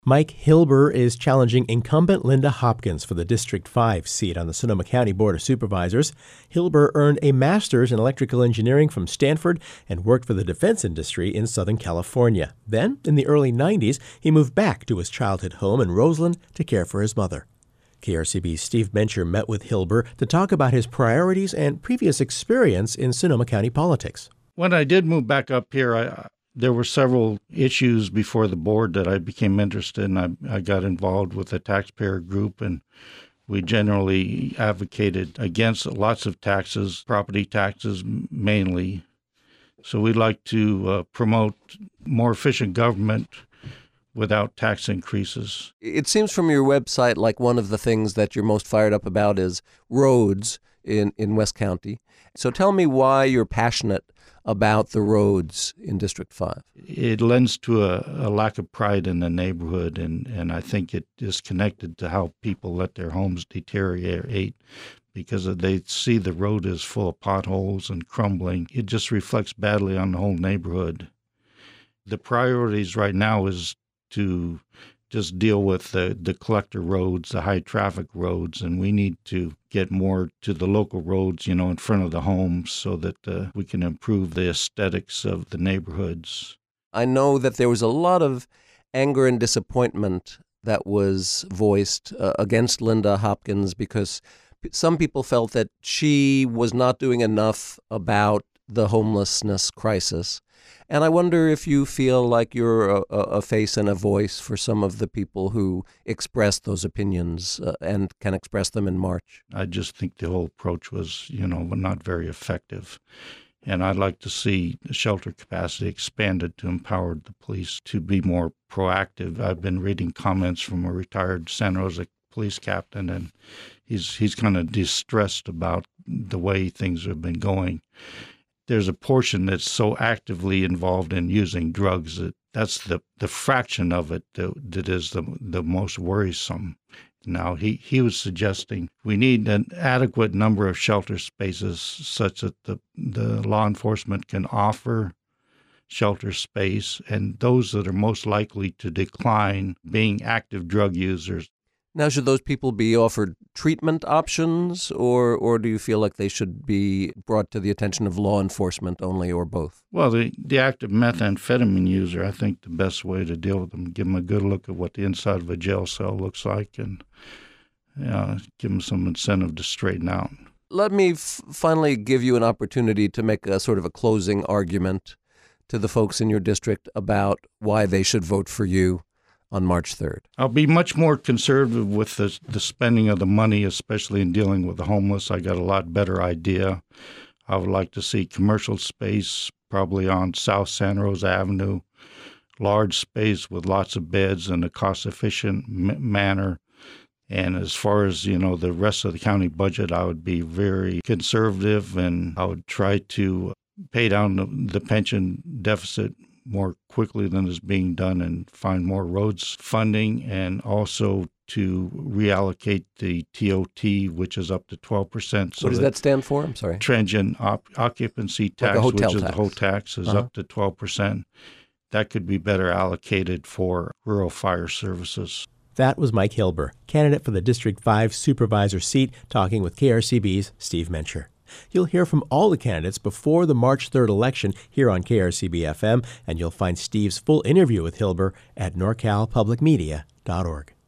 Mike Hilber is challenging incumbent Linda Hopkins for the District 5 seat on the Sonoma County Board of Supervisors. Hilber earned a master's in electrical engineering from Stanford and worked for the defense industry in Southern California. Then, in the early 90s, he moved back to his childhood home in Roseland to care for his mother. KRCB's Steve Mencher met with Hilber to talk about his priorities and previous experience in Sonoma County politics. When I did move back up here, there were several issues before the board that I became interested in. I got involved with a taxpayer group, and we generally advocated against lots of taxes, property taxes mainly. So we'd like to promote more efficient government without tax increases. It seems from your website like one of the things that you're most fired up about is roads in West County. So tell me why you're passionate about the roads in District 5. It lends to a lack of pride in the neighborhood, and I think it is connected to how people let their homes deteriorate because they see the road is full of potholes and crumbling. It just reflects badly on the whole neighborhood. The priorities right now is to just deal with the collector roads, the high traffic roads, and we need to get more to the local roads, in front of the homes so that we can improve the aesthetics of the neighborhoods. I know that there was a lot of anger and disappointment that was voiced against Linda Hopkins because some people felt that she was not doing enough about the homelessness crisis. And I wonder if you feel like you're a face and a voice for some of the people who expressed those opinions and can express them in March. I just think the whole approach was, not very effective. And I'd like to see the shelter capacity expanded to empower the police to be more proactive. I've been reading comments from a retired Santa Rosa police captain, and he's kind of distressed about the way things have been going. There's a portion that's so actively involved in using drugs that's the fraction of it that is the most worrisome. Now, he was suggesting we need an adequate number of shelter spaces such that the law enforcement can offer shelter space, and those that are most likely to decline being active drug users. Now, should those people be offered treatment options, or do you feel like they should be brought to the attention of law enforcement only, or both? Well, the active methamphetamine user, I think the best way to deal with them, give them a good look at what the inside of a jail cell looks like, and give them some incentive to straighten out. Let me finally give you an opportunity to make a sort of a closing argument to the folks in your district about why they should vote for you on March 3rd. I'll be much more conservative with the spending of the money, especially in dealing with the homeless. I got a lot better idea. I would like to see commercial space, probably on South Santa Rosa Avenue, large space with lots of beds in a cost-efficient manner. And as far as, the rest of the county budget, I would be very conservative, and I would try to pay down the pension deficit more quickly than is being done and find more roads funding, and also to reallocate the TOT, which is up to 12%. So what does that stand for? I'm sorry. Transient occupancy tax, like which is tax. the whole tax, is up to 12%. That could be better allocated for rural fire services. That was Mike Hilber, candidate for the District 5 supervisor seat, talking with KRCB's Steve Mencher. You'll hear from all the candidates before the March 3rd election here on KRCB-FM, and you'll find Steve's full interview with Hilber at norcalpublicmedia.org.